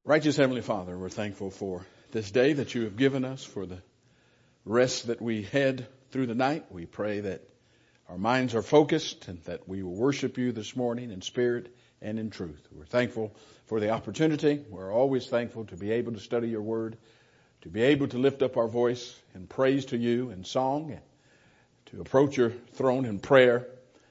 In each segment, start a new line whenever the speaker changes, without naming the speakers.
Righteous Heavenly Father, we're thankful for this day that you have given us, for the rest that we had through the night. We pray that our minds are focused and that we will worship you this morning in spirit and in truth. We're thankful for the opportunity. We're always thankful to be able to study your word, to be able to lift up our voice in praise to you in song, and to approach your throne in prayer,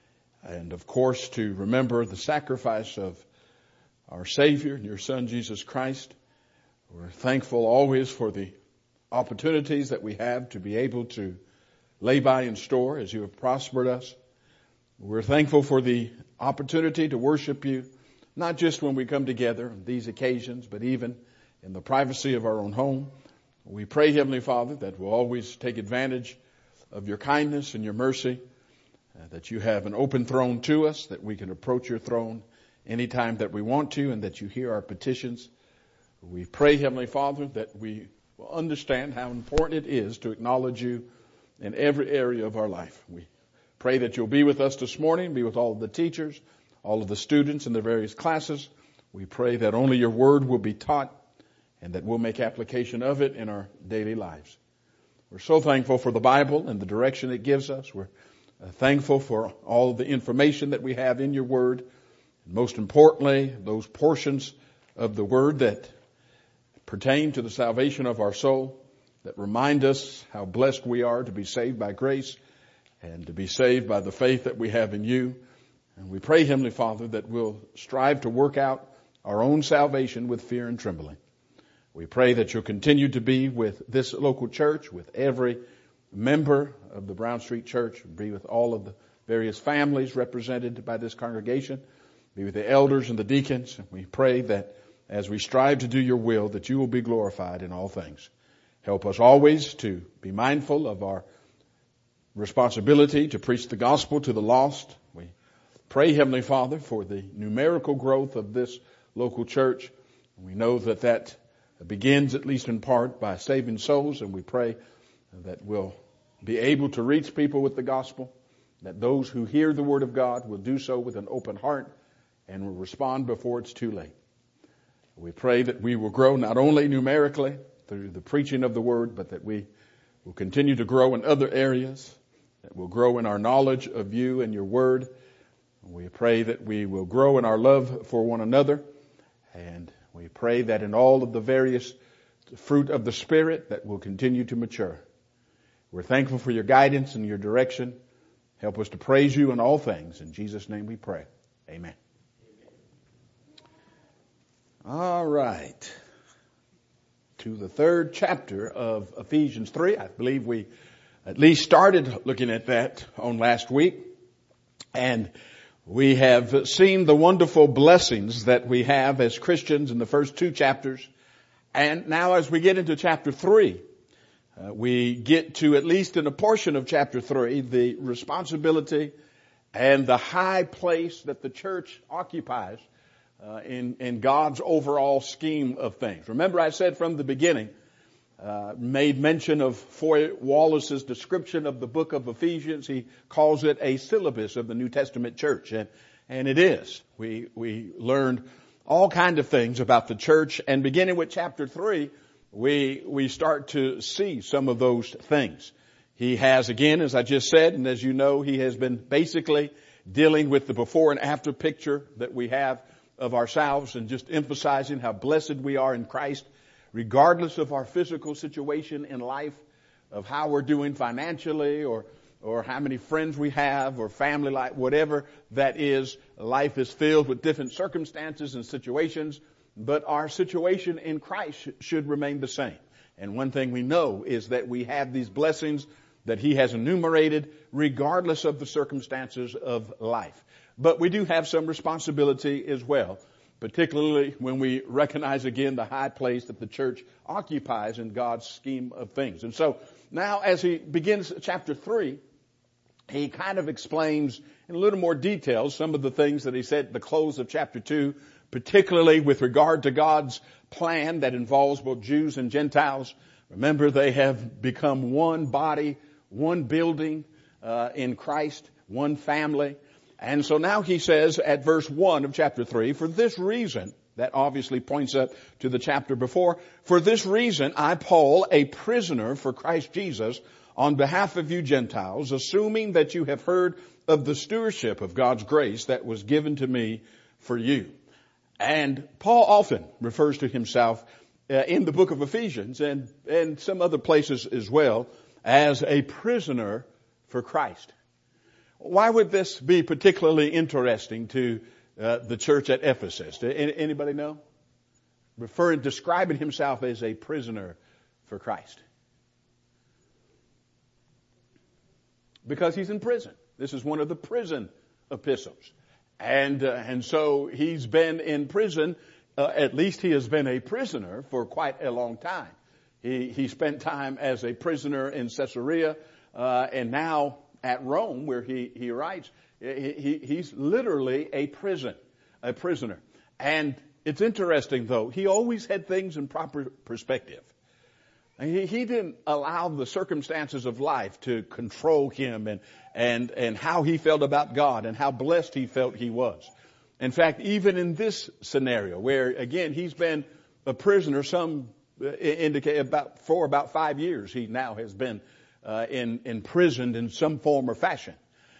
and of course to remember the sacrifice of our Savior and your Son, Jesus Christ. We're thankful always for the opportunities that we have to be able to lay by and store as you have prospered us. We're thankful for the opportunity to worship you, not just when we come together on these occasions, but even in the privacy of our own home. We pray, Heavenly Father, that we'll always take advantage of your kindness and your mercy, that you have an open throne to us, that we can approach your throne anytime that we want to, and that you hear our petitions. We pray, Heavenly Father, that we will understand how important it is to acknowledge you in every area of our life. We pray that you'll be with us this morning, be with all of the teachers, all of the students in their various classes. We pray that only your word will be taught and that we'll make application of it in our daily lives. We're so thankful for the Bible and the direction it gives us. We're thankful for all of the information that we have in your word. Most importantly, those portions of the word that pertain to the salvation of our soul, that remind us how blessed we are to be saved by grace and to be saved by the faith that we have in you. And we pray, Heavenly Father, that we'll strive to work out our own salvation with fear and trembling. We pray that you'll continue to be with this local church, with every member of the Brown Street Church, be with all of the various families represented by this congregation. Be with the elders and the deacons. We pray that as we strive to do your will, that you will be glorified in all things. Help us always to be mindful of our responsibility to preach the gospel to the lost. We pray, Heavenly Father, for the numerical growth of this local church. We know that that begins, at least in part, by saving souls, and we pray that we'll be able to reach people with the gospel, that those who hear the word of God will do so with an open heart and will respond before it's too late. We pray that we will grow not only numerically through the preaching of the word, but that we will continue to grow in other areas, that we'll grow in our knowledge of you and your word. We pray that we will grow in our love for one another, and we pray that in all of the various fruit of the Spirit that will continue to mature. We're thankful for your guidance and your direction. Help us to praise you in all things. In Jesus' name we pray. Amen. All right. To the third chapter of Ephesians 3. I believe we at least started looking at that on last week. And we have seen the wonderful blessings that we have as Christians in the first two chapters. And now as we get into chapter 3, we get to, at least in a portion of chapter 3, the responsibility and the high place that the church occupies in God's overall scheme of things. Remember, I said from the beginning, made mention of Foy Wallace's description of the book of Ephesians. He calls it a syllabus of the New Testament church, and it is. We learned all kinds of things about the church, and beginning with chapter 3, we start to see some of those things. He has, again, as I just said, and as you know, he has been basically dealing with the before and after picture that we have of ourselves, and just emphasizing how blessed we are in Christ, regardless of our physical situation in life, of how we're doing financially, or how many friends we have, or family life, whatever that is. Life is filled with different circumstances and situations, but our situation in Christ should remain the same. And one thing we know is that we have these blessings that he has enumerated regardless of the circumstances of life. But we do have some responsibility as well, particularly when we recognize again the high place that the church occupies in God's scheme of things. And so now as he begins chapter 3, he kind of explains in a little more detail some of the things that he said at the close of chapter 2, particularly with regard to God's plan that involves both Jews and Gentiles. Remember, they have become one body, one building in Christ, one family. And so now he says at verse 1 of chapter 3, for this reason, That obviously points up to the chapter before. For this reason, I, Paul, a prisoner for Christ Jesus, on behalf of you Gentiles, assuming that you have heard of the stewardship of God's grace that was given to me for you. And Paul often refers to himself in the book of Ephesians and some other places as well as a prisoner for Christ. Why would this be particularly interesting to the church at Ephesus? Anybody know? Describing himself as a prisoner for Christ. Because he's in prison. This is one of the prison epistles. And so he's been in prison, at least he has been a prisoner for quite a long time. He spent time as a prisoner in Caesarea, and now at Rome, where he writes, he's literally a prisoner. And it's interesting, though, he always had things in proper perspective. He didn't allow the circumstances of life to control him and how he felt about God and how blessed he felt he was. In fact, even in this scenario, where again he's been a prisoner, some indicate for about 5 years, he now has been imprisoned in some form or fashion.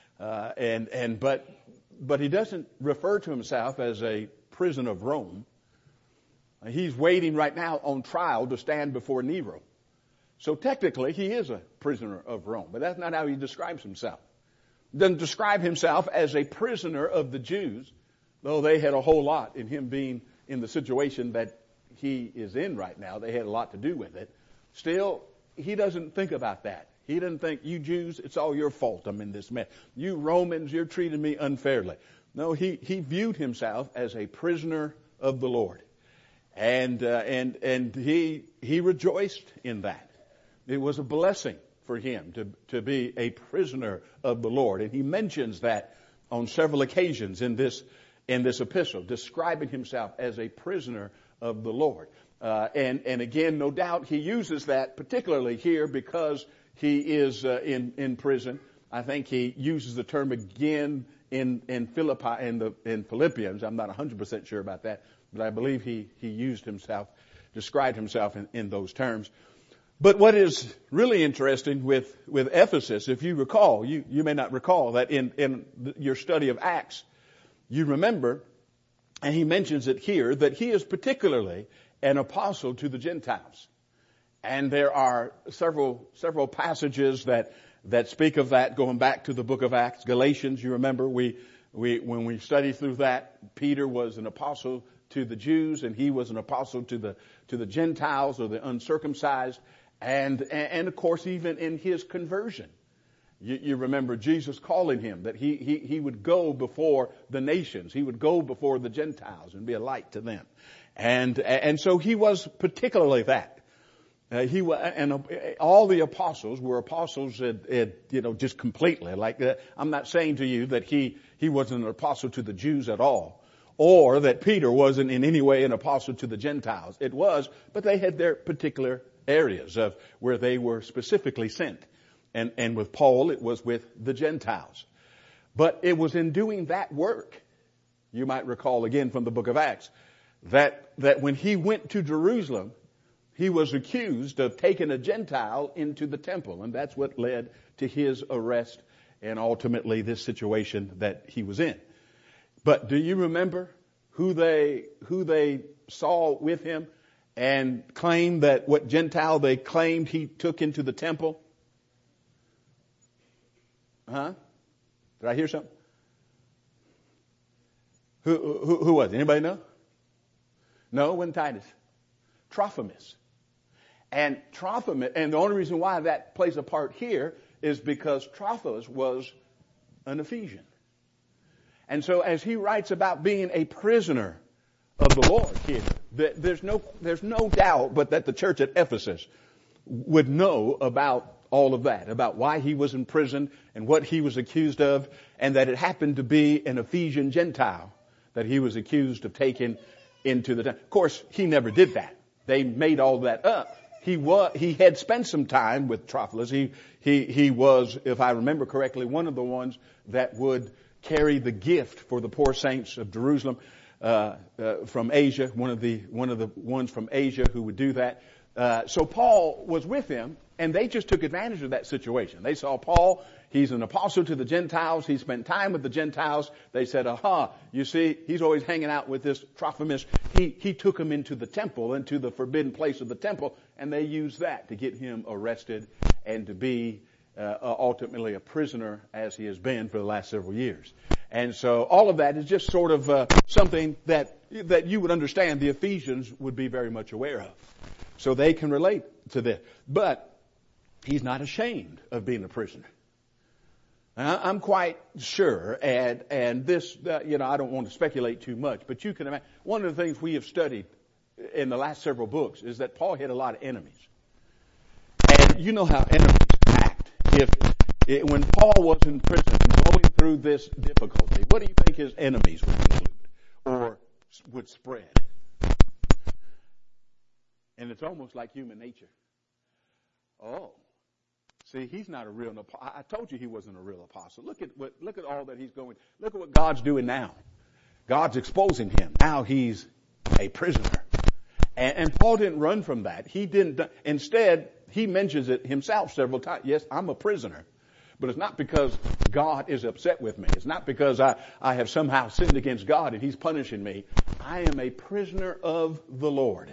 But he doesn't refer to himself as a prisoner of Rome. He's waiting right now on trial to stand before Nero. So technically he is a prisoner of Rome, but that's not how he describes himself. He doesn't describe himself as a prisoner of the Jews, though they had a whole lot in him being in the situation that he is in right now. They had a lot to do with it. Still, he doesn't think about that. He doesn't think, you Jews, it's all your fault I'm in this mess. You Romans, you're treating me unfairly. No, he viewed himself as a prisoner of the Lord. And he rejoiced in that. It was a blessing for him to be a prisoner of the Lord. And he mentions that on several occasions in this epistle, describing himself as a prisoner of the Lord. And again, no doubt he uses that particularly here because he is in prison. I think he uses the term again in Philippians. I'm not 100% sure about that, but I believe he described himself in those terms. But what is really interesting with Ephesus, if you recall, you may not recall that in your study of Acts, you remember, and he mentions it here, that he is particularly an apostle to the Gentiles. And there are several passages that speak of that, going back to the book of Acts. Galatians, you remember, when we study through that, Peter was an apostle to the Jews, and he was an apostle to the Gentiles or the uncircumcised. And of course, even in his conversion, you remember Jesus calling him that he would go before the nations. He would go before the Gentiles and be a light to them. And so he was particularly that. All the apostles were apostles, just completely. Like I'm not saying to you that he wasn't an apostle to the Jews at all, or that Peter wasn't in any way an apostle to the Gentiles. It was, but they had their particular areas of where they were specifically sent. And with Paul, it was with the Gentiles. But it was in doing that work, you might recall again from the book of Acts, that when he went to Jerusalem, he was accused of taking a Gentile into the temple. And that's what led to his arrest and ultimately this situation that he was in. But do you remember who they saw with him and claimed that what Gentile they claimed he took into the temple? Huh? Did I hear something? Who was it? Anybody know? No, it wasn't Titus. Trophimus. And the only reason why that plays a part here is because Trophimus was an Ephesian. And so as he writes about being a prisoner of the Lord here, there's no doubt but that the church at Ephesus would know about all of that, about why he was in prison and what he was accused of, and that it happened to be an Ephesian Gentile that he was accused of taking into the temple. Of course, he never did that. They made all that up. He had spent some time with Trophimus. He was, if I remember correctly, one of the ones that would carry the gift for the poor saints of Jerusalem. from Asia, one of the ones from Asia who would do that. So Paul was with them, and they just took advantage of that situation. They saw Paul, he's an apostle to the Gentiles, he spent time with the Gentiles. They said, aha, you see, he's always hanging out with this Trophimus. He took him into the temple, into the forbidden place of the temple, and they used that to get him arrested and to be ultimately a prisoner, as he has been for the last several years. And so all of that is just sort of something that you would understand the Ephesians would be very much aware of. So they can relate to this. But he's not ashamed of being a prisoner. I'm quite sure, and this, I don't want to speculate too much, but you can imagine, one of the things we have studied in the last several books is that Paul had a lot of enemies. And you know how enemies act. When Paul was in prison going through this difficulty, what do you think his enemies would conclude or would spread? And it's almost like human nature. Oh, see, he's not a real apostle. I told you he wasn't a real apostle. Look at all that he's going. Look at what God's doing now. God's exposing him. Now he's a prisoner. And Paul didn't run from that. He didn't. Instead, he mentions it himself several times. Yes, I'm a prisoner. But it's not because God is upset with me. It's not because I have somehow sinned against God and he's punishing me. I am a prisoner of the Lord.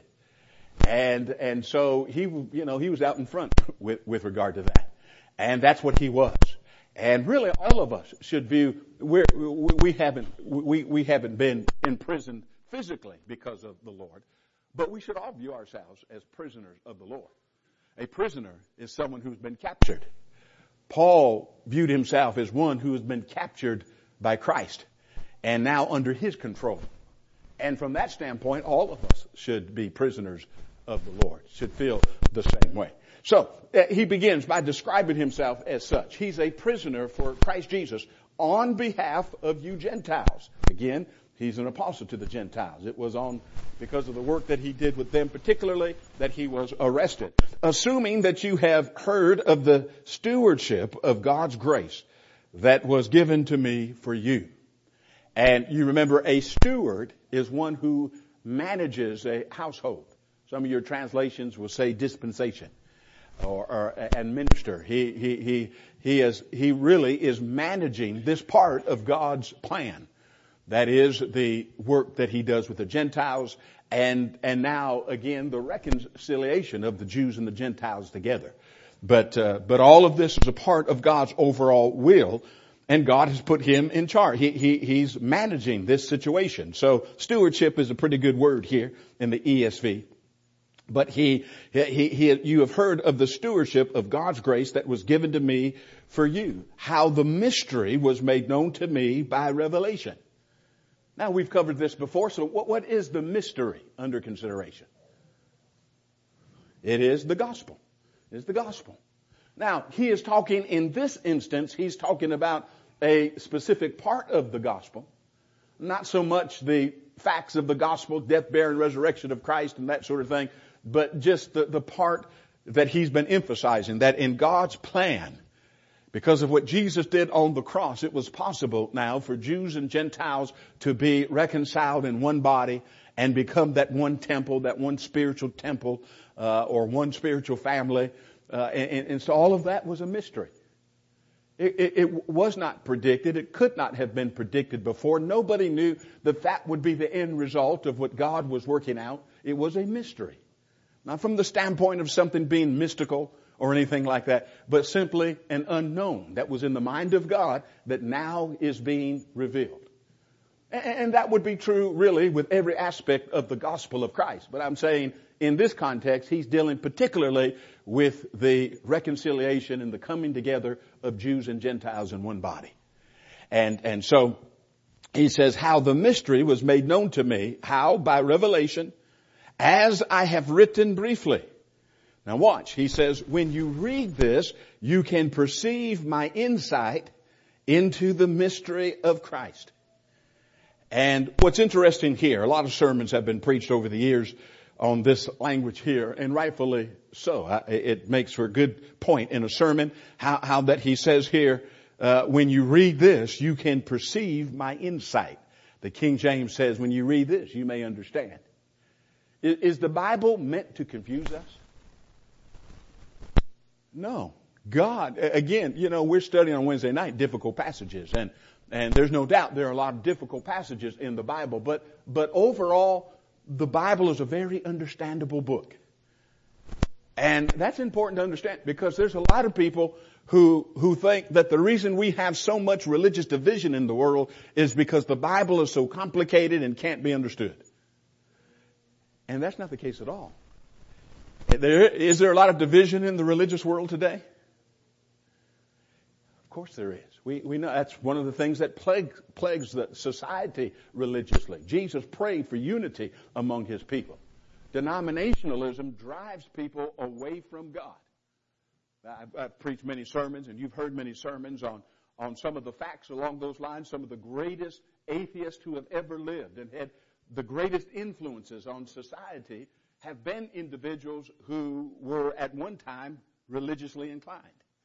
And so he was out in front with regard to that. And that's what he was. And really all of us should view, we haven't been in prison physically because of the Lord, but we should all view ourselves as prisoners of the Lord. A prisoner is someone who's been captured. Paul viewed himself as one who has been captured by Christ and now under his control. And from that standpoint, all of us should be prisoners of the Lord, should feel the same way. So he begins by describing himself as such. He's a prisoner for Christ Jesus on behalf of you Gentiles. Again, he's an apostle to the Gentiles. It was because of the work that he did with them particularly that he was arrested. Assuming that you have heard of the stewardship of God's grace that was given to me for you. And you remember a steward is one who manages a household. Some of your translations will say dispensation or administer. He really is managing this part of God's plan. That is the work that he does with the Gentiles and now again the reconciliation of the Jews and the Gentiles together. But all of this is a part of God's overall will, and God has put him in charge. He's managing this situation. So stewardship is a pretty good word here in the ESV. But you have heard of the stewardship of God's grace that was given to me for you. How the mystery was made known to me by revelation. Now we've covered this before, so what is the mystery under consideration? It is the gospel. It is the gospel. Now, he is talking, in this instance, he's talking about a specific part of the gospel. Not so much the facts of the gospel, death, burial, and resurrection of Christ and that sort of thing, but just the part that he's been emphasizing, that in God's plan, because of what Jesus did on the cross, it was possible now for Jews and Gentiles to be reconciled in one body and become that one temple, that one spiritual temple, or one spiritual family. And so all of that was a mystery. It was not predicted. It could not have been predicted before. Nobody knew that would be the end result of what God was working out. It was a mystery. Not from the standpoint of something being mystical or anything like that, but simply an unknown that was in the mind of God that now is being revealed. And that would be true really with every aspect of the gospel of Christ. But I'm saying in this context, he's dealing particularly with the reconciliation and the coming together of Jews and Gentiles in one body. And so he says, how the mystery was made known to me, how? By revelation, as I have written briefly. Now watch, he says, when you read this, you can perceive my insight into the mystery of Christ. And what's interesting here, a lot of sermons have been preached over the years on this language here, and rightfully so. It makes for a good point in a sermon, how that he says here, when you read this, you can perceive my insight. The King James says, when you read this, you may understand. Is the Bible meant to confuse us? No. God, again, we're studying on Wednesday night difficult passages, and there's no doubt there are a lot of difficult passages in the Bible, but overall, the Bible is a very understandable book. And that's important to understand because there's a lot of people who think that the reason we have so much religious division in the world is because the Bible is so complicated and can't be understood. And that's not the case at all. Is there a lot of division in the religious world today? Of course there is. We know that's one of the things that plagues the society religiously. Jesus prayed for unity among his people. Denominationalism drives people away from God. I've preached many sermons, and you've heard many sermons on some of the facts along those lines. Some of the greatest atheists who have ever lived and had the greatest influences on society have been individuals who were at one time religiously inclined.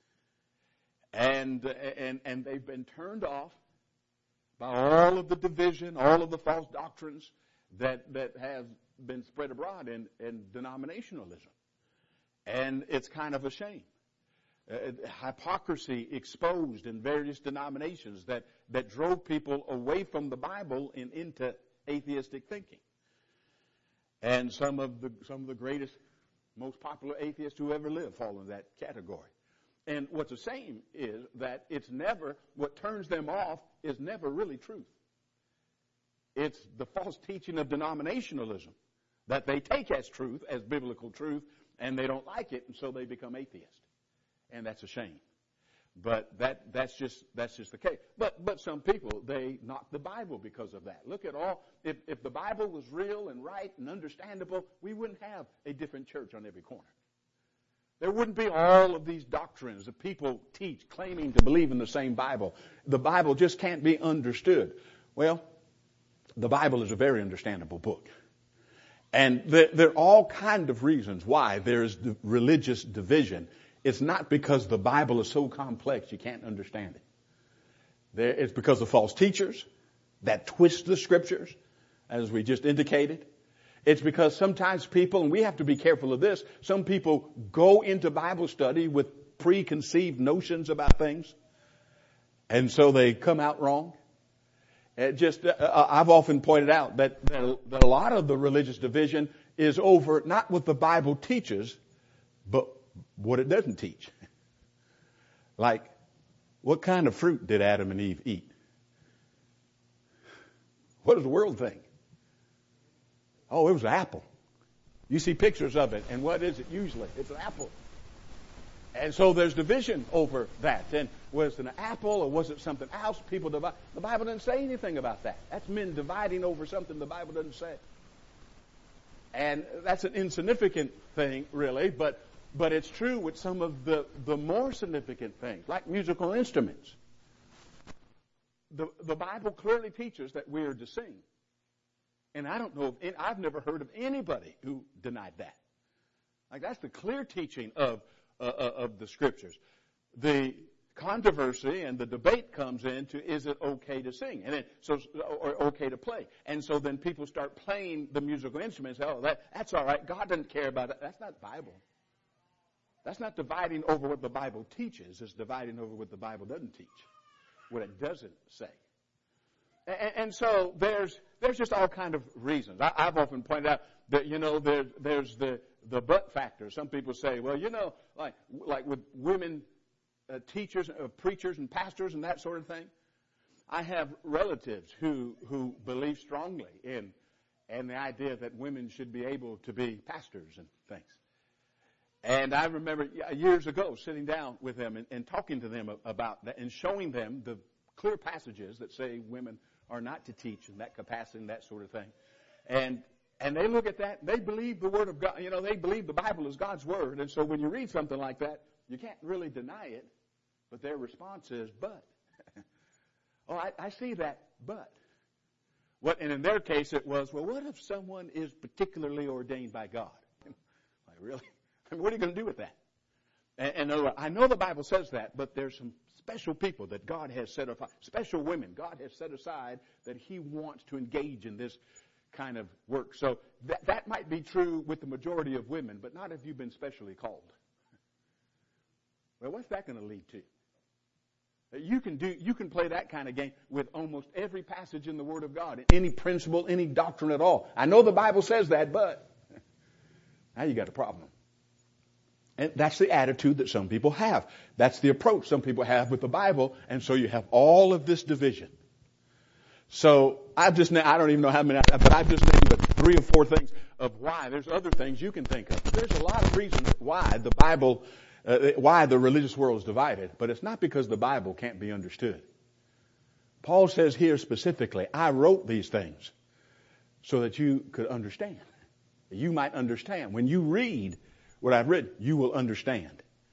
And they've been turned off by all of the division, all of the false doctrines that have been spread abroad in denominationalism. And it's kind of a shame. Hypocrisy exposed in various denominations that drove people away from the Bible and into atheistic thinking. And some of the greatest, most popular atheists who ever lived fall in that category. And what's a shame is that what turns them off is never really truth. It's the false teaching of denominationalism that they take as truth, as biblical truth, and they don't like it, and so they become atheists. And that's a shame. But that's just the case. But some people, they knock the Bible because of that. Look at if the Bible was real and right and understandable, we wouldn't have a different church on every corner. There wouldn't be all of these doctrines that people teach, claiming to believe in the same Bible. The Bible just can't be understood. Well, the Bible is a very understandable book. And there are all kinds of reasons why there's religious division. It's not because the Bible is so complex you can't understand it. It's because of false teachers that twist the Scriptures, as we just indicated. It's because sometimes people, and we have to be careful of this, some people go into Bible study with preconceived notions about things, and so they come out wrong. I've often pointed out that a lot of the religious division is over not what the Bible teaches, but what it doesn't teach. Like, what kind of fruit did Adam and Eve eat? What does the world think? Oh, it was an apple. You see pictures of it, and what is it usually? It's an apple. And so there's division over that. And was it an apple or was it something else? People divide. The Bible doesn't say anything about that. That's men dividing over something the Bible doesn't say. And that's an insignificant thing, really, but it's true with some of the more significant things, like musical instruments. The Bible clearly teaches that we are to sing. And I don't know I've never heard of anybody who denied that. Like, that's the clear teaching of the Scriptures. The controversy and the debate comes into, is it okay to sing? And then, or okay to play. And so then people start playing the musical instruments. Oh, that's all right. God doesn't care about it. That's not Bible. That's not dividing over what the Bible teaches. It's dividing over what the Bible doesn't teach, what it doesn't say. And so there's just all kind of reasons. I've often pointed out that, there's the but factor. Some people say, well, like with women teachers, preachers and pastors and that sort of thing. I have relatives who believe strongly in the idea that women should be able to be pastors and things. And I remember years ago sitting down with them and talking to them about that and showing them the clear passages that say women are not to teach in that capacity and that sort of thing. And they look at that, they believe the Word of God, they believe the Bible is God's Word. And so when you read something like that, you can't really deny it, but their response is, but. Oh, I see that, but. And in their case it was, well, what if someone is particularly ordained by God? Like, really? I mean, what are you going to do with that? And I know the Bible says that, but there's some special people that God has set aside, special women God has set aside that He wants to engage in this kind of work. So that might be true with the majority of women, but not if you've been specially called. Well, what's that going to lead to? You can play that kind of game with almost every passage in the Word of God, any principle, any doctrine at all. I know the Bible says that, but now you got a problem. And that's the attitude that some people have. That's the approach some people have with the Bible, and so you have all of this division. So I don't even know how many, but I've just named 3 or 4 things of why. There's other things you can think of. There's a lot of reasons why the Bible, why the religious world is divided, but it's not because the Bible can't be understood. Paul says here specifically, I wrote these things so that you could understand. You might understand. When you read what I've written, you will understand.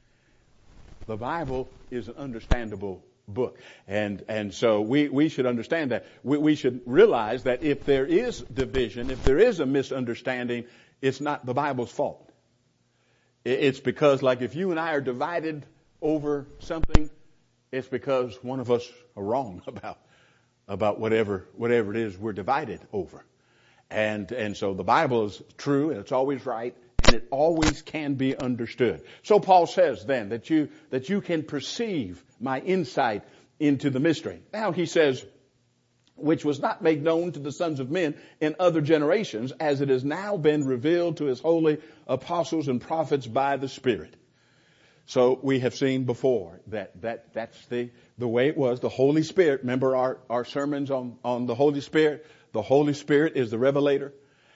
The Bible is an understandable book. And so we should understand that. We should realize that if there is division, if there is a misunderstanding, it's not the Bible's fault. It's because, like, if you and I are divided over something, it's because one of us are wrong about whatever it is we're divided over. And so the Bible is true, and it's always right, and it always can be understood. So Paul says then that you can perceive my insight into the mystery. Now he says, which was not made known to the sons of men in other generations, as it has now been revealed to his holy apostles and prophets by the Spirit. So we have seen before that's the way it was. The Holy Spirit, remember our sermons on the Holy Spirit? The Holy Spirit is the revelator.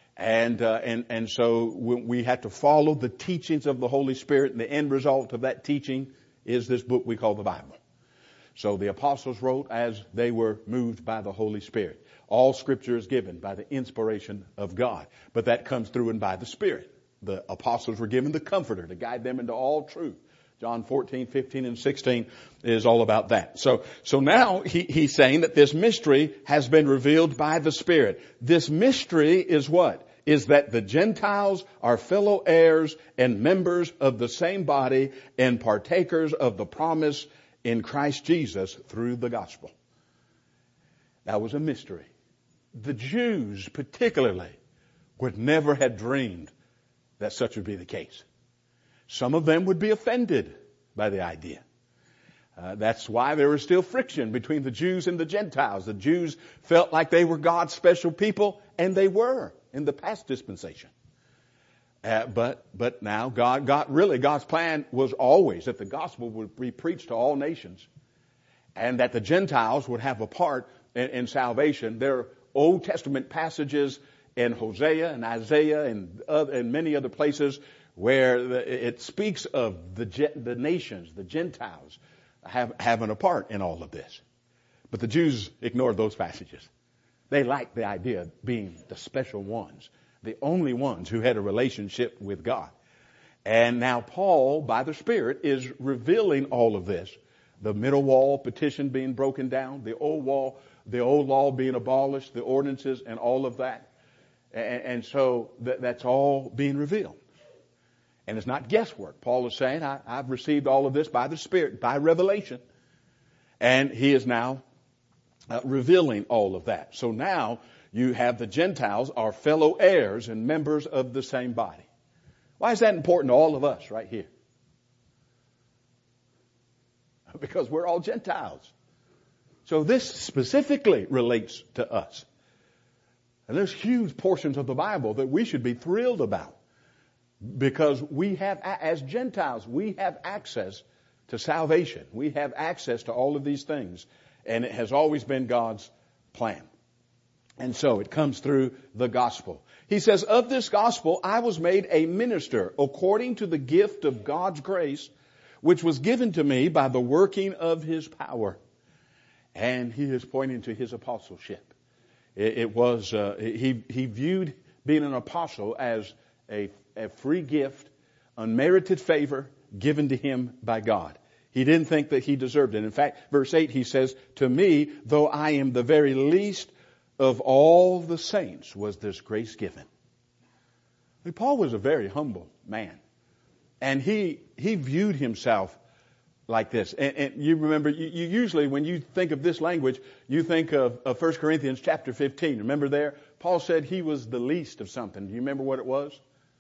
And so we have to follow the teachings of the Holy Spirit, and the end result of that teaching is this book we call the Bible. So the apostles wrote as they were moved by the Holy Spirit. All Scripture is given by the inspiration of God, but that comes through and by the Spirit. The apostles were given the Comforter to guide them into all truth. John 14, 15, and 16 is all about that. So now he's saying that this mystery has been revealed by the Spirit. This mystery is what? Is that the Gentiles are fellow heirs and members of the same body and partakers of the promise in Christ Jesus through the gospel. That was a mystery. The Jews particularly would never have dreamed that such would be the case. Some of them would be offended by the idea. That's why there was still friction between the Jews and the Gentiles. The Jews felt like they were God's special people, and they were in the past dispensation. But now God's plan was always that the gospel would be preached to all nations, and that the Gentiles would have a part in salvation. There are Old Testament passages in Hosea and Isaiah and many other places where it speaks of the nations, the Gentiles, having a part in all of this. But the Jews ignored those passages. They liked the idea of being the special ones, the only ones who had a relationship with God. And now Paul, by the Spirit, is revealing all of this. The middle wall petition being broken down, the old law being abolished, the ordinances and all of that. And so that's all being revealed. And it's not guesswork. Paul is saying, I've received all of this by the Spirit, by revelation. And he is now revealing all of that. So now you have the Gentiles are fellow heirs and members of the same body. Why is that important to all of us right here? Because we're all Gentiles. So this specifically relates to us. And there's huge portions of the Bible that we should be thrilled about. Because we have, as Gentiles, we have access to salvation. We have access to all of these things. And it has always been God's plan. And so it comes through the gospel. He says, of this gospel I was made a minister according to the gift of God's grace, which was given to me by the working of His power. And he is pointing to his apostleship. He viewed being an apostle as a free gift, unmerited favor given to him by God. He didn't think that he deserved it. In fact, verse 8, he says, to me, though I am the very least of all the saints, was this grace given. Paul was a very humble man. And he viewed himself like this. And you remember, you usually, when you think of this language, you think of 1 Corinthians chapter 15. Remember there? Paul said he was the least of something. Do you remember what it was?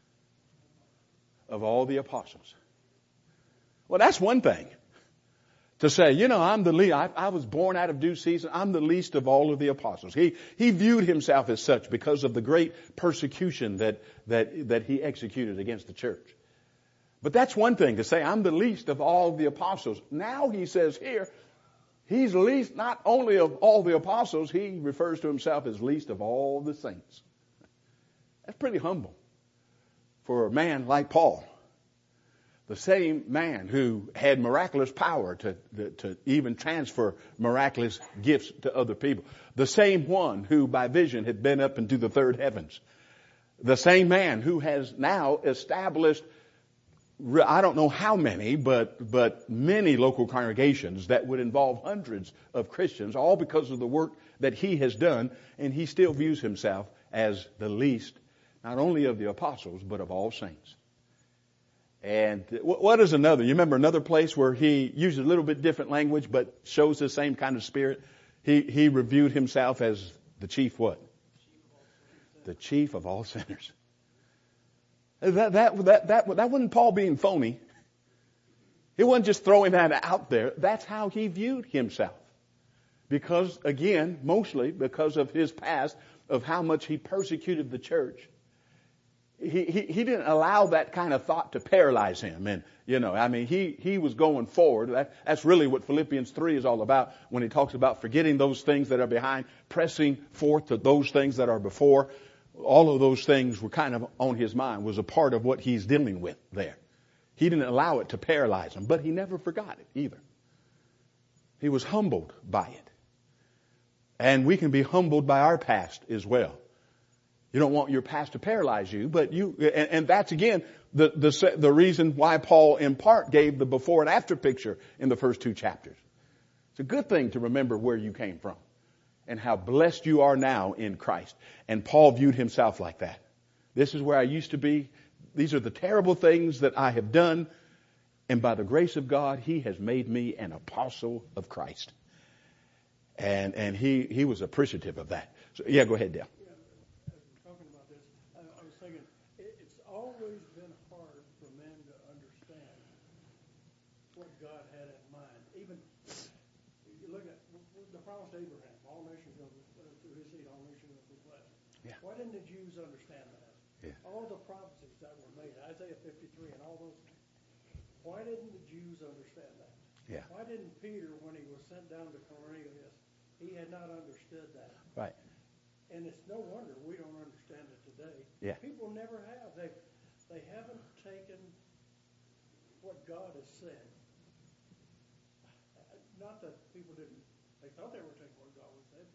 Of all the apostles. Well, that's one thing. To say, I'm the least. I was born out of due season. I'm the least of all of the apostles. He viewed himself as such because of the great persecution that he executed against the church. But that's one thing to say, I'm the least of all the apostles. Now he says here, he's least not only of all the apostles, he refers to himself as least of all the saints. That's pretty humble for a man like Paul. The same man who had miraculous power to even transfer miraculous gifts to other people. The same one who by vision had been up into the third heavens. The same man who has now established, I don't know how many, but many local congregations that would involve hundreds of Christians, all because of the work that he has done, and he still views himself as the least, not only of the apostles, but of all saints. And what is another? You remember another place where he uses a little bit different language, but shows the same kind of spirit? He reviewed himself as the chief what? The chief of all sinners. That wasn't Paul being phony. He wasn't just throwing that out there. That's how he viewed himself. Because, again, mostly because of his past, of how much he persecuted the church. He didn't allow that kind of thought to paralyze him. And, he was going forward. That's really what Philippians 3 is all about when he talks about forgetting those things that are behind, pressing forth to those things that are before. All of those things were kind of on his mind, was a part of what he's dealing with there. He didn't allow it to paralyze him, but he never forgot it either. He was humbled by it. And we can be humbled by our past as well. You don't want your past to paralyze you, but and that's again the reason why Paul in part gave the before and after picture in the first two chapters. It's a good thing to remember where you came from and how blessed you are now in Christ. And Paul viewed himself like that. This is where I used to be. These are the terrible things that I have done. And by the grace of God, he has made me an apostle of Christ. And he was appreciative of that. So, yeah, go ahead, Dale.
Always been hard for men to understand what God had in mind. Even you look at the promise to Abraham, all nations through his seed, all nations will be blessed.
Yeah.
Why didn't the Jews understand that?
Yeah.
All the prophecies that were made, Isaiah 53 and all those. Why didn't the Jews understand that?
Yeah.
Why didn't Peter, when he was sent down to Cornelius, he had not understood that?
Right.
And it's no wonder we don't understand it today.
Yeah.
People never have. They haven't taken what God has said. Not that people didn't. They thought they were taking what God said,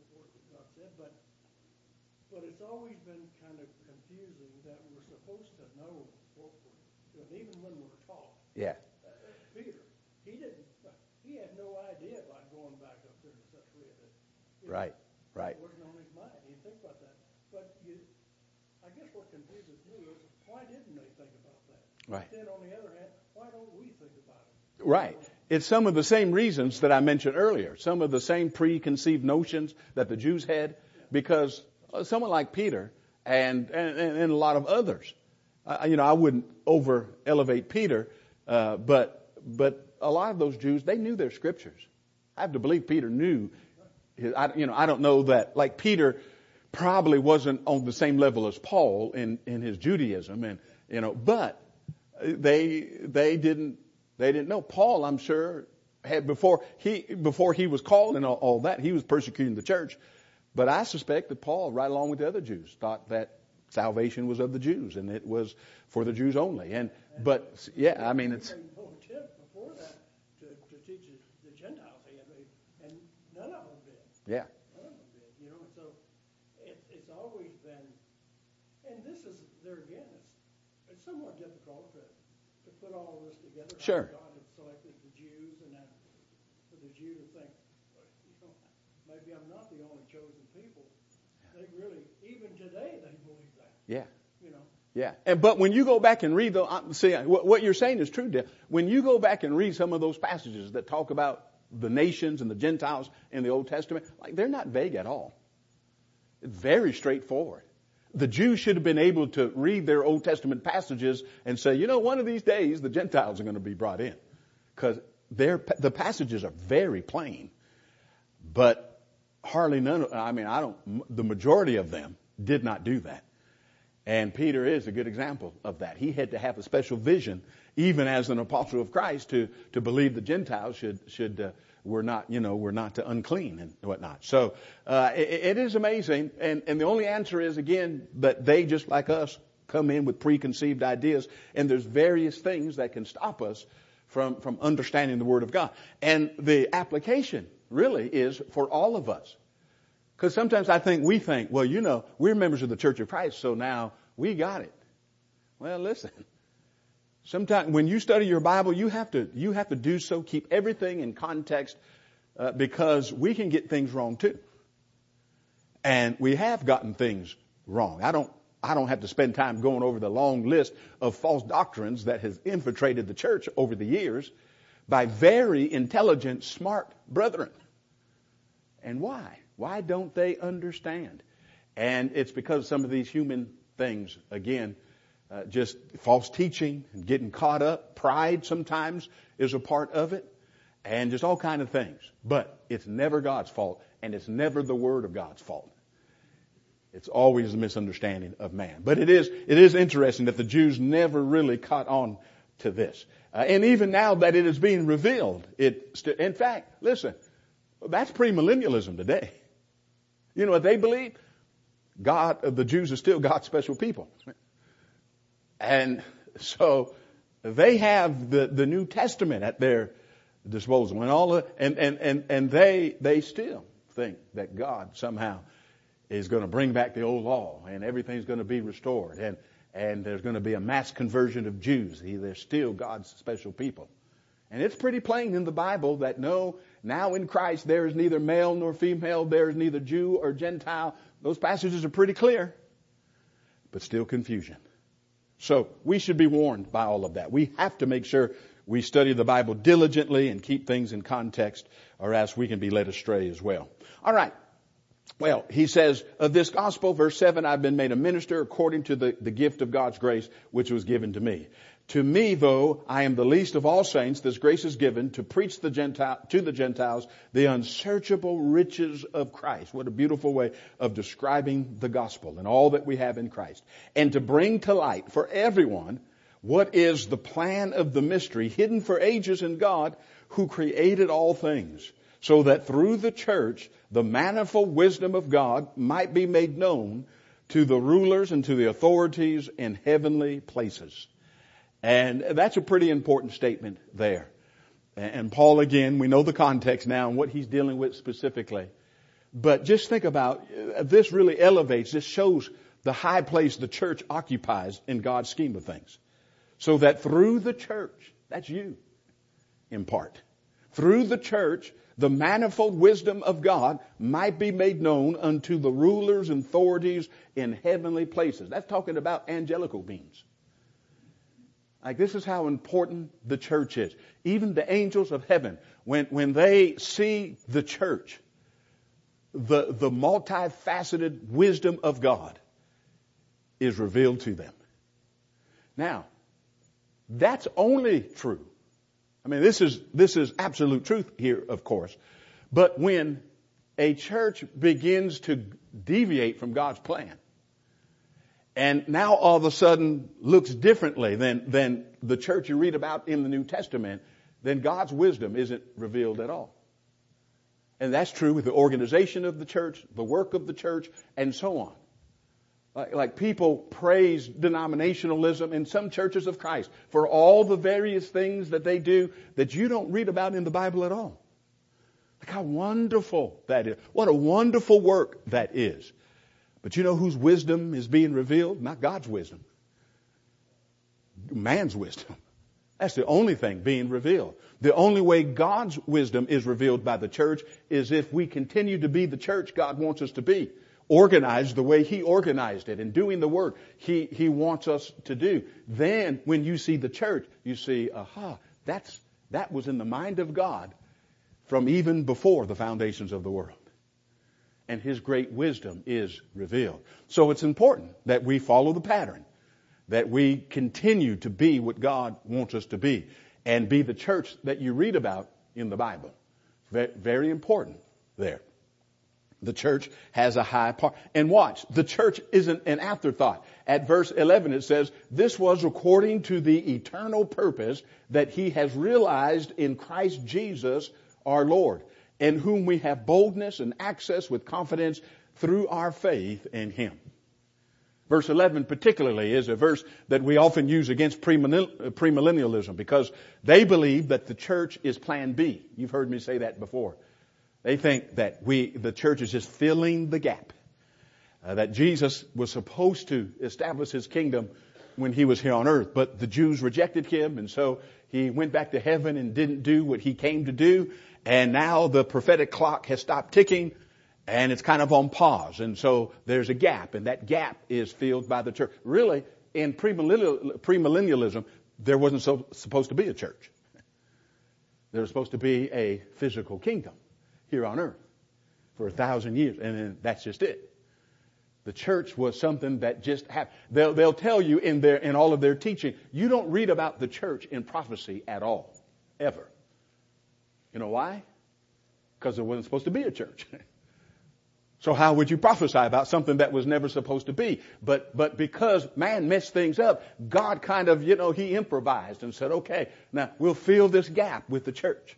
but it's always been kind of confusing that we're supposed to know what we're doing, even when we're taught.
Yeah.
Peter, he had no idea about going back up there to Caesarea.
Right. Right.
It wasn't on his mind. He didn't think about that. But I guess what confuses me is why didn't they think about that?
Right.
Then on the other hand, why don't we think about it?
Right. It's some of the same reasons that I mentioned earlier. Some of the same preconceived notions that the Jews had, because someone like Peter and a lot of others, I wouldn't over elevate Peter, but a lot of those Jews, they knew their scriptures. I have to believe Peter knew. I don't know that, like Peter probably wasn't on the same level as Paul in his Judaism, but they didn't know. Paul, I'm sure, had before he was called and all that, he was persecuting the church. But I suspect that Paul, right along with the other Jews, thought that salvation was of the Jews and it was for the Jews only. But it's.
Before that, to teach the Gentiles, and none of them did.
Yeah.
None of them did, and so it's always been, and this is, there again, it's somewhat difficult to put all of this together.
Sure.
God had selected the Jews, and then for the Jew to think, maybe I'm not the only chosen people. They really, even today, they believe that.
Yeah. Yeah. But when you go back and read what you're saying is true, Dale. When you go back and read some of those passages that talk about the nations and the Gentiles in the Old Testament, like, they're not vague at all. It's very straightforward. The Jews should have been able to read their Old Testament passages and say, one of these days the Gentiles are going to be brought in. Because the passages are very plain. But hardly the majority of them did not do that. And Peter is a good example of that. He had to have a special vision, even as an apostle of Christ, to believe the Gentiles were not unclean and whatnot. So it is amazing. And the only answer is, again, that they, just like us, come in with preconceived ideas. And there's various things that can stop us from understanding the Word of God. And the application really is for all of us. Because sometimes we think, we're members of the Church of Christ, so now we got it. Well, listen. Sometimes when you study your Bible, you have to do so, keep everything in context, because we can get things wrong too. And we have gotten things wrong. I don't have to spend time going over the long list of false doctrines that has infiltrated the church over the years by very intelligent, smart brethren. And why? Why don't they understand? And it's because some of these human things, again, just false teaching and getting caught up. Pride sometimes is a part of it, and just all kind of things. But it's never God's fault, and it's never the Word of God's fault. It's always a misunderstanding of man. But it is interesting that the Jews never really caught on to this. And even now that it is being revealed, in fact, listen, that's premillennialism today. You know what they believe? The Jews are still God's special people. And so they have the New Testament at their disposal, and they still think that God somehow is going to bring back the old law and everything's going to be restored, and there's going to be a mass conversion of Jews. They're still God's special people. And it's pretty plain in the Bible that now in Christ there is neither male nor female, there is neither Jew or Gentile. Those passages are pretty clear, but still confusion. So we should be warned by all of that. We have to make sure we study the Bible diligently and keep things in context, or else we can be led astray as well. All right. Well, he says, of this gospel, verse 7, I've been made a minister according to the gift of God's grace, which was given to me. To me, though I am the least of all saints, this grace is given to preach to the Gentiles the unsearchable riches of Christ. What a beautiful way of describing the gospel and all that we have in Christ. And to bring to light for everyone what is the plan of the mystery hidden for ages in God, who created all things, so that through the church the manifold wisdom of God might be made known to the rulers and to the authorities in heavenly places. And that's a pretty important statement there. And Paul, again, we know the context now and what he's dealing with specifically. But just think about, this really elevates, this shows the high place the church occupies in God's scheme of things. So that through the church, that's you, in part, through the church, the manifold wisdom of God might be made known unto the rulers and authorities in heavenly places. That's talking about angelical beings. Like, this is how important the church is. Even the angels of heaven, when they see the church, the multifaceted wisdom of God is revealed to them. Now, that's only true. I mean, this is absolute truth here, of course. But when a church begins to deviate from God's plan, and now all of a sudden looks differently than the church you read about in the New Testament, then God's wisdom isn't revealed at all. And that's true with the organization of the church, the work of the church, and so on. Like people praise denominationalism in some churches of Christ for all the various things that they do that you don't read about in the Bible at all. Like how wonderful that is. What a wonderful work that is. But you know whose wisdom is being revealed? Not God's wisdom. Man's wisdom. That's the only thing being revealed. The only way God's wisdom is revealed by the church is if we continue to be the church God wants us to be. organized the way He organized it and doing the work He wants us to do. Then when you see the church, you see, that was in the mind of God from even before the foundations of the world. And His great wisdom is revealed. So it's important that we follow the pattern, that we continue to be what God wants us to be, and be the church that you read about in the Bible. Very important there. The church has a high part. And watch, the church isn't an afterthought. At verse 11 it says, this was according to the eternal purpose that He has realized in Christ Jesus our Lord, in whom we have boldness and access with confidence through our faith in Him. Verse 11 particularly is a verse that we often use against premillennialism, because they believe that the church is plan B. You've heard me say that before. They think that the church is just filling the gap. That Jesus was supposed to establish His kingdom when He was here on earth, but the Jews rejected Him, and so He went back to heaven and didn't do what He came to do. And now the prophetic clock has stopped ticking, and it's kind of on pause. And so there's a gap, and that gap is filled by the church. Really, in premillennialism, there wasn't supposed to be a church. There was supposed to be a physical kingdom here on earth for 1,000 years, and then that's just it. The church was something that just happened. They'll tell you in all of their teaching, you don't read about the church in prophecy at all, ever. You know why? Because there wasn't supposed to be a church. So how would you prophesy about something that was never supposed to be? But because man messed things up, God kind of, He improvised and said, okay, now we'll fill this gap with the church.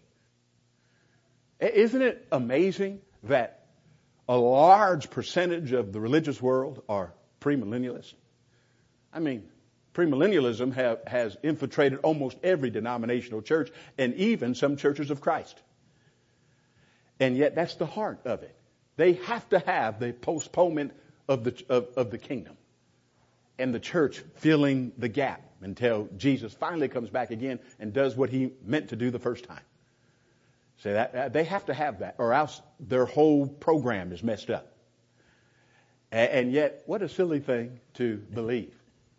Isn't it amazing that a large percentage of the religious world are premillennialists? I mean, premillennialism has infiltrated almost every denominational church and even some churches of Christ. And yet that's the heart of it. They have to have the postponement of the kingdom and the church filling the gap until Jesus finally comes back again and does what He meant to do the first time. So that they have to have that, or else their whole program is messed up. And yet, what a silly thing to believe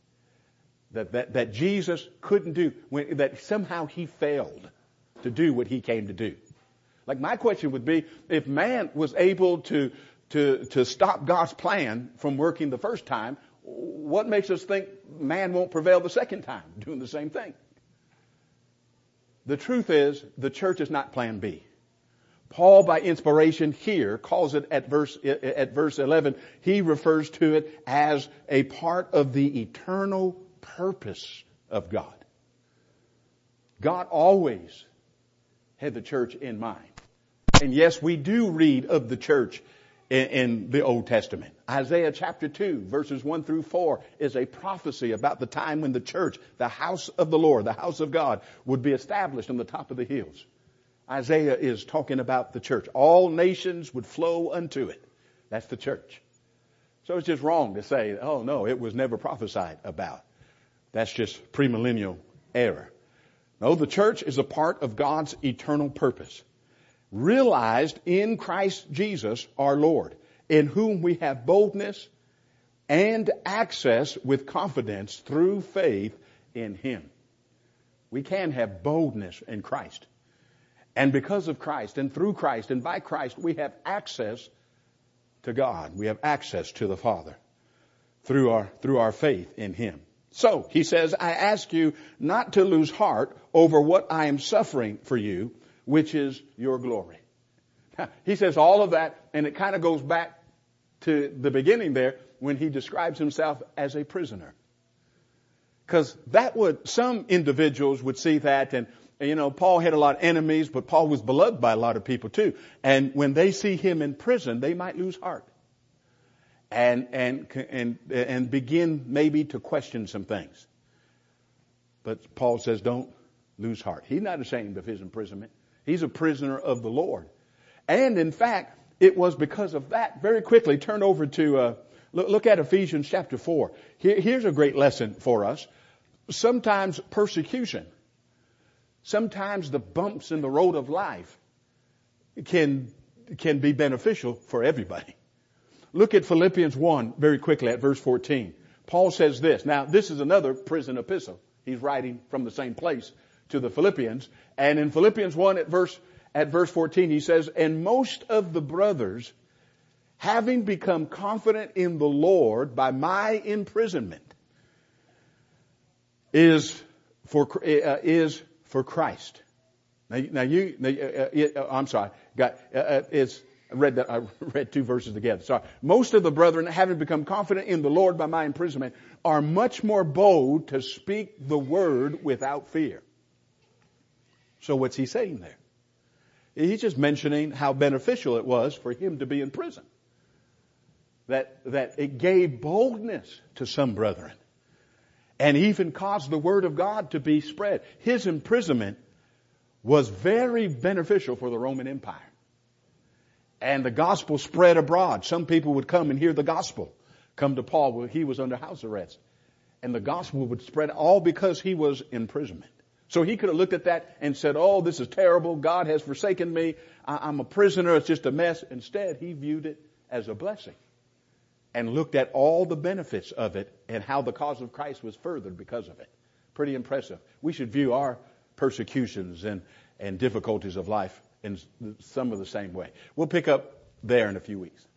that Jesus couldn't do, that somehow He failed to do what He came to do. Like, my question would be, if man was able to stop God's plan from working the first time, what makes us think man won't prevail the second time doing the same thing? The truth is, the church is not plan B. Paul, by inspiration here, calls it at verse 11, he refers to it as a part of the eternal purpose of God. God always had the church in mind. And yes, we do read of the church in the Old Testament. Isaiah chapter 2, verses 1 through 4 is a prophecy about the time when the church, the house of the Lord, the house of God, would be established on the top of the hills. Isaiah is talking about the church. All nations would flow unto it. That's the church. So it's just wrong to say, oh no, it was never prophesied about. That's just premillennial error. No, the church is a part of God's eternal purpose, realized in Christ Jesus our Lord, in whom we have boldness and access with confidence through faith in Him. We can have boldness in Christ. And because of Christ and through Christ and by Christ, we have access to God. We have access to the Father through our faith in Him. So, he says, I ask you not to lose heart over what I am suffering for you, which is your glory. He says all of that, and it kind of goes back to the beginning there when he describes himself as a prisoner. Because some individuals would see that, and Paul had a lot of enemies, but Paul was beloved by a lot of people too. And when they see him in prison, they might lose heart. And begin maybe to question some things. But Paul says, don't lose heart. He's not ashamed of his imprisonment. He's a prisoner of the Lord. And in fact, it was because of that. Very quickly, turn over to, look at Ephesians chapter 4. Here's a great lesson for us. Sometimes persecution, sometimes the bumps in the road of life can be beneficial for everybody. Look at Philippians 1 very quickly at verse 14. Paul says this. Now, this is another prison epistle. He's writing from the same place to the Philippians. And in Philippians 1 at verse 14, he says, and most of the brothers, having become confident in the Lord by my imprisonment, is for Christ. I'm sorry. I read two verses together. Sorry. Most of the brethren, having become confident in the Lord by my imprisonment, are much more bold to speak the word without fear. So what's he saying there? He's just mentioning how beneficial it was for him to be in prison. That it gave boldness to some brethren. And even caused the word of God to be spread. His imprisonment was very beneficial for the Roman Empire. And the gospel spread abroad. Some people would come and hear the gospel. Come to Paul when he was under house arrest. And the gospel would spread all because he was in imprisonment. So he could have looked at that and said, oh, this is terrible. God has forsaken me. I'm a prisoner. It's just a mess. Instead, he viewed it as a blessing. And looked at all the benefits of it and how the cause of Christ was furthered because of it. Pretty impressive. We should view our persecutions and difficulties of life in some of the same way. We'll pick up there in a few weeks.